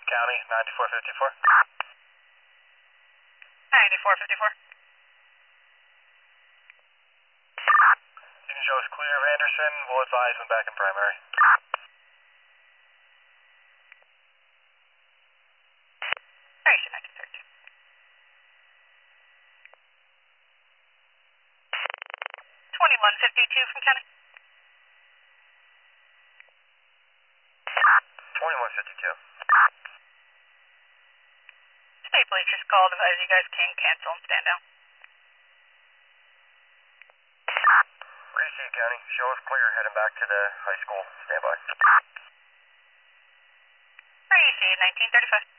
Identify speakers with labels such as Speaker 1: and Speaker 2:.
Speaker 1: County, 9454.
Speaker 2: 9454.
Speaker 1: You can show us clear of Anderson. We'll advise when back in primary.
Speaker 2: Station 1932. 2152 from County.
Speaker 1: 2152.
Speaker 2: State Police just called, advise you guys can cancel and stand down.
Speaker 1: Racy County, show us clear heading back to the high school. Stand by.
Speaker 2: Racy 1935.